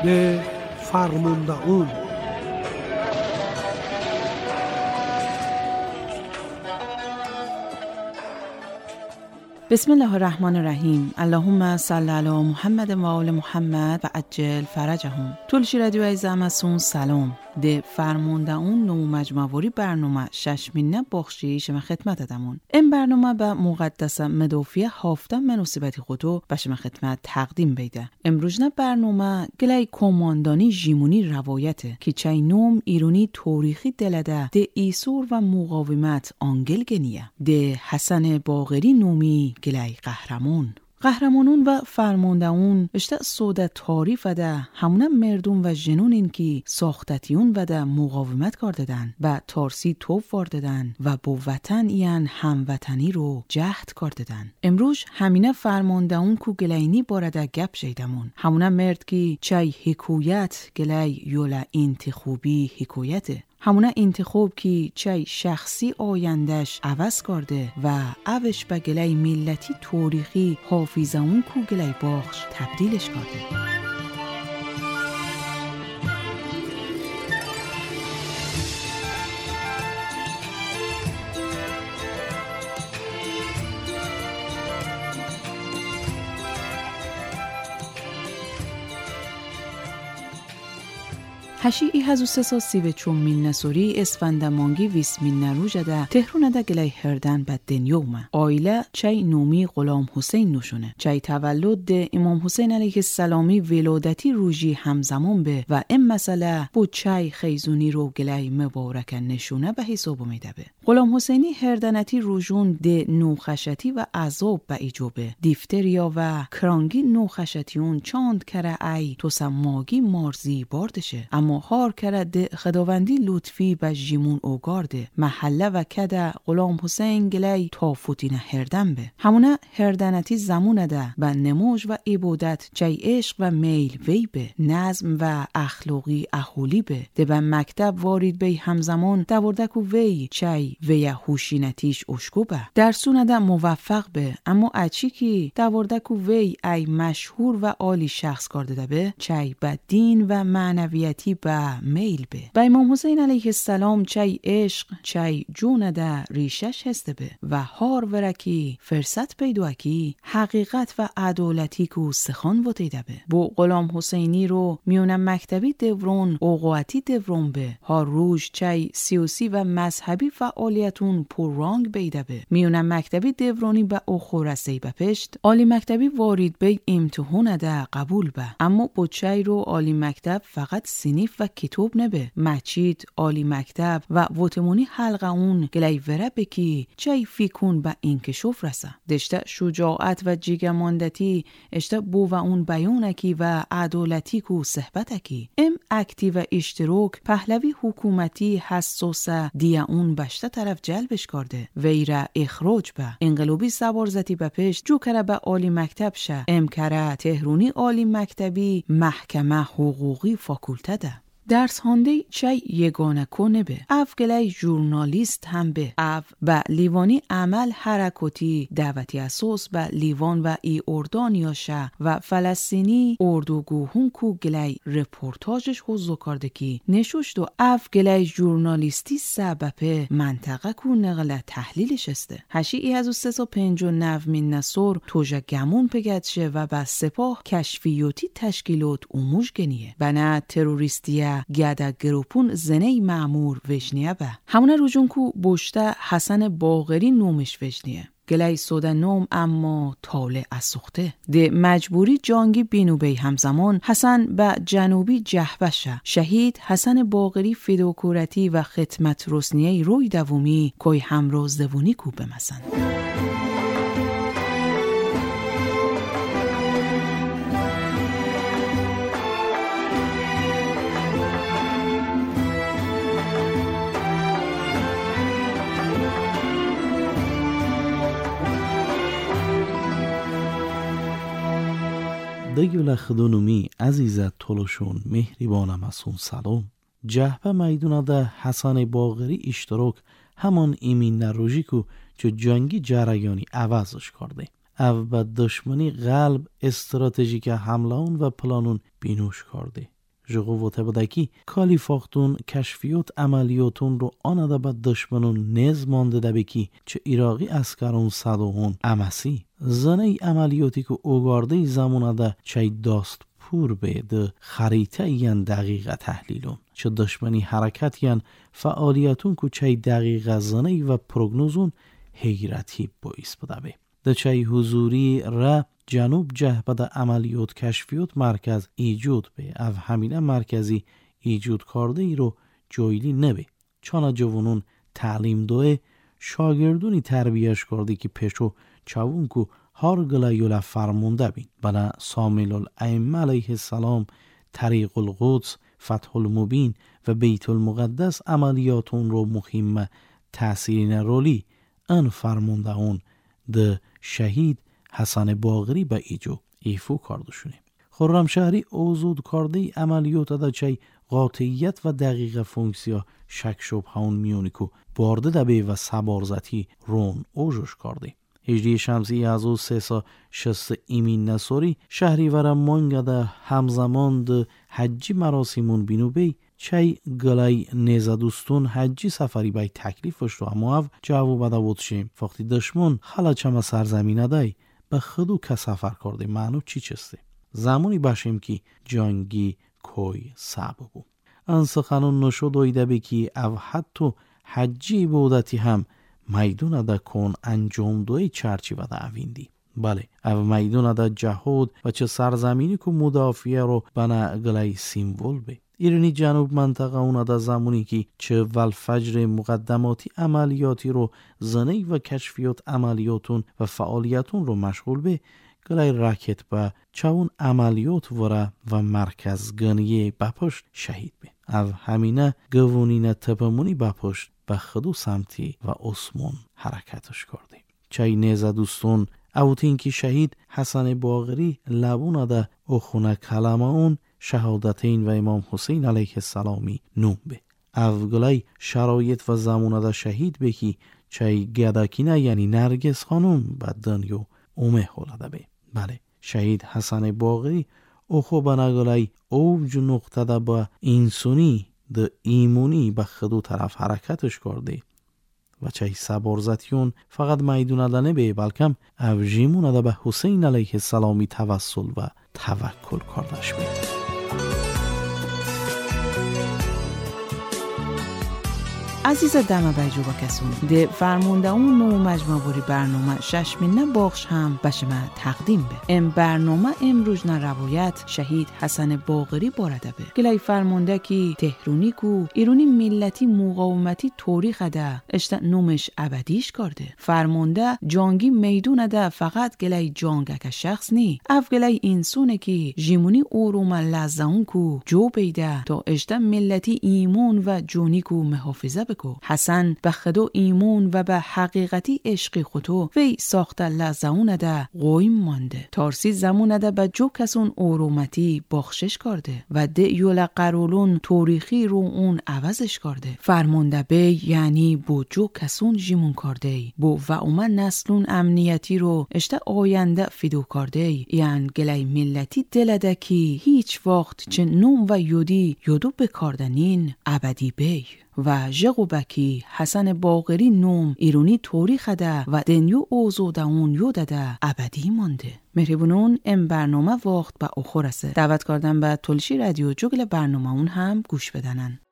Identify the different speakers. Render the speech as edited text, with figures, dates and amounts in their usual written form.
Speaker 1: به فرمانده اون.
Speaker 2: بسم الله الرحمن الرحیم. اللهم صل علی محمد و آل محمد و عجل فرجهم. طول رادیو عزیزم سلام. ده فرمانده اون نمو مجموعی برنامه ششمینه بخشی شما خدمت دادمون. این برنامه به مقدس مدافع هفته مناسبتی خودو به شما خدمت تقدیم بیده. امروزنه برنامه گلای کماندانی جیمونی روایته که چای نوم ایرانی تاریخی دلده ده ایسور و مقاومت آنگل گنیه. ده حسن باقری نومی گلای قهرمانون و فرماندهون اشته سوده تعریف ده همونه مردم و جنون که ساختتیون و ده مقاومت کرددن و تارسی توف وارددن و با وطن این هموطنی رو جهد کرددن. امروز همینه فرماندهون کو گلینی بارده گپ شیدمون. همونه مرد که چای حکویت گلی یولا انتخابی حکویته. همونه انتخاب که چای شخصی آیندش عوض کرده و اوش به گلای ملتی تاریخی حافظه اون کو گلای باخش تبدیلش کرده. هشی ای هزو سسا سیوه چون من نسوری اسفندمانگی ویسمین نروژه ده تهرونه ده گلای هردن بد دنیومه. آیله چای نومی غلام حسین نشونه. چای تولد ده امام حسین علیه السلامی ولادتی روژی همزمان به و این مسئله بود چای خیزونی رو گلای مبارک نشونه به حساب میده به. غلام حسینی هردنتی روژون ده نوخشتی و عذاب به ایجوبه. دیفتریا و کرانگی نوخشتیون چاند کره ای تو سماگی مارزی باردشه. اما هار کرده خداوندی لطفی به جیمون اوگارده محله و کده غلام حسین گلی تافوتینه هردن به. همونه هردنتی زمونه ده به نموج و عبادت چای عشق و میل وی به نظم و اخلاقی اخولی به مکتب وارد به همزمان دوردکو وی چای وی هوشینتیش اشکو به درسونه ده موفق به. اما اچی که دوردکو وی ای مشهور و عالی شخص کرده ده به چای به دین و معنویتی به میل به. با امام حسین علیه السلام چای عشق چای جون ده ریشش هسته به و هار ورکی فرصت پیدوکی حقیقت و عدالتی کو سخان وطیده به. بو غلام حسینی رو میونه مکتبی دورون اوقواتی دورون به هار روش چای سیاسی و مذهبی فعالیتون پر رانگ بیده به. میونه مکتبی دورونی به اخورسی به پشت عالی مکتبی وارد به امتحان ده قبول به. اما بو چای رو عالی مکتب فقط سینیف و کتاب نبه مچید عالی مکتب و وطمونی حلقه اون گلی وره بکی چای فیکون به انکشوف رسه. دشته شجاعت و جیگماندتی اشته بو و اون بیونکی و عدالتی کو صحبتکی ام اکتی و اشتراک پهلوی حکومتی حساسه دیه اون بشته طرف جلبش کرده ویره اخراج به انقلابی سوارزتی به پیش جو کره به عالی مکتب شه ام کره تهرونی عالی مکتبی محکمه حقوقی فاکولته ده. درس هنده چای یگانه کنه به اف گلای ژورنالیست هم به اف با لیوانی عمل حرکاتی دعوتی اساس با لیوان و ای اردان یاشه و فلسطینی اردوگوهون کو گلای رپورتاجش حوزو کرده کی نشوشت و اف گلای ژورنالیستی سبب منطقه کو نقل تحلیلش استه. هشی ای از 359 من نصر توجه گمون پگدشه و با سپاه کشفیوتی تشکیلات اوموش گنیه بنا تروریستیه گادا گروپون زنه معمور وجنیه به. همونه روژون کو بوشته حسن باقری نومش وجنیه. گلای سوده نوم اما طالع اسوخته. ده مجبوری جانگی بینو بی همزمان حسن به جنوبی جهبشه. شهید حسن باقری فداکارتی و خدمت رسنیه روی دومی کوی همراز دوونی کو بمسن.
Speaker 3: دیگل خدونومی عزیزت تلوشون مهریبانم اسون سلام. جهبه میدونه ده حسن باقری اشتراک همان ایمین نروژی کو چو جنگی جریانی عوضش کرده. او به دشمنی قلب استراتژیک حمله اون و پلانون بینوش کرده. قوت بدکی کالی فاختون کشفیات عملیاتون رو آنده به دشمنون نز مانده ده بکی چه ایراقی اسکرون صدوهون امسی زنه عملیاتی که اوگارده زمونه ده چه داست پور به ده خریطه این دقیقه تحلیلون چه دشمنی حرکت این فعالیتون که چه دقیقه زنه و پروگنوزون حیرتی باعث بده به ده چه حضوری را جنوب جهبه ده عملیات کشفیات مرکز ایجود به او همینه مرکزی ایجود کرده ای رو جایلی نبه چانه جوانون تعلیم دوه شاگردونی تربیهش کرده که پیشو چوون که هر گلیوله فرمونده بین بنا سامیل الائمه علیه السلام طریق القدس فتح المبین و بیت المقدس عملیاتون رو مهمه تأثیرین رولی ان فرمونده اون ده شهید حسن باقری به ایجو ایفو کردشونه خرمشهری اوزود کرده عملیات ده چه قاطعیت و دقیق فونکسیا شک شبهان میونی که بارده دبه و سبارزتی رون اوجوش کرده هجری شمسی از او 360 ایمین نصوری شهری ورم مانگه ده همزمان ده حجی مراسمون بینو بی چای گلای نیزه دوستون حجی سفری بای تکلیفش رو اما جواب بده بود شیم وقتی دشمن خلا چما سرزمینه دای به خودو که سفر کرده معنو چی چسته زمانی باشیم که جنگی کوی صعب بود انسخانون نشو دویده بی که او حتی حجی بودتی هم میدون ده کن انجام دوی چرچی و ده اویندی بله او میدون ده جهود و چه سرزمینی که مدافعه رو بنا گلای سیمبول به ایرانی جنوب منطقه اون ده زمانی که چه والفجر مقدماتی عملیاتی رو زنی و کشفیات عملیاتون و فعالیتون رو مشغول به گلای راکت به چون عملیات وره و مرکز گنیه بپشت شهید به او همینه گوونین تپمونی بپشت به خدو سمتی و عثمان حرکتش کرده چه نیزه دوستون اوتین که شهید حسن باقری لبونه ده اخونه کلمه اون شهادتین و امام حسین علیه السلامی نوم به او گلای شرایط و زمونه ده شهید بکی چه گدکینه یعنی نرگس خانم به دنیو اومه خولده به بله شهید حسن باقری اخو بنگلای اوج نقطه ده با انسونی ده ایمونی به خدو طرف حرکتش کرده و چه سبارزتیون فقط میدونه ده نبه بلکم او جیمونه ده به حسین علیه السلامی توسل و توکل کردش به
Speaker 2: عزیز دم بیجو با کسون ده فرمونده اون نو مجموع بوری برنامه ششمینه باخش هم بشمه تقدیم به ام برنامه امروز روایت شهید حسن باقری بارده به گلای فرمونده کی تهرونی کو ایرونی ملتی مقاومتی توریخ ده اشتا نومش ابدیش کرده فرمونده جانگی میدونه ده فقط گلای جانگه که شخص نی اف گلای انسونه کی جیمونی اوروم لزاون کو جو بیده تا اشتا ملتی ایمون و جونی کو محافظه بکو حسن به خدا ایمون و به حقیقتی عشقی خودو وی ساخته لزاونه ده قویم مانده تارسی زمونه ده به جو کسون اورومتی بخشش کرده و ده یول قرولون تاریخی رو اون عوضش کرده فرمانده بی یعنی بو جو کسون جیمون کرده بو و اومن نسلون امنیتی رو اشته آینده فیدو کرده یعنی گلای ملتی دلده کی هیچ وقت چه نوم و یودی یودو بکاردنین ابدی بی و جغو بکی حسن باقری نوم ایرونی تاریخ ده و دنیو اوزو ده اون یوده ده ابدی مانده مهربونون ام برنامه وقت با اخور است دعوت کردم به تلشی رادیو جوگل برنامه اون هم گوش بدنن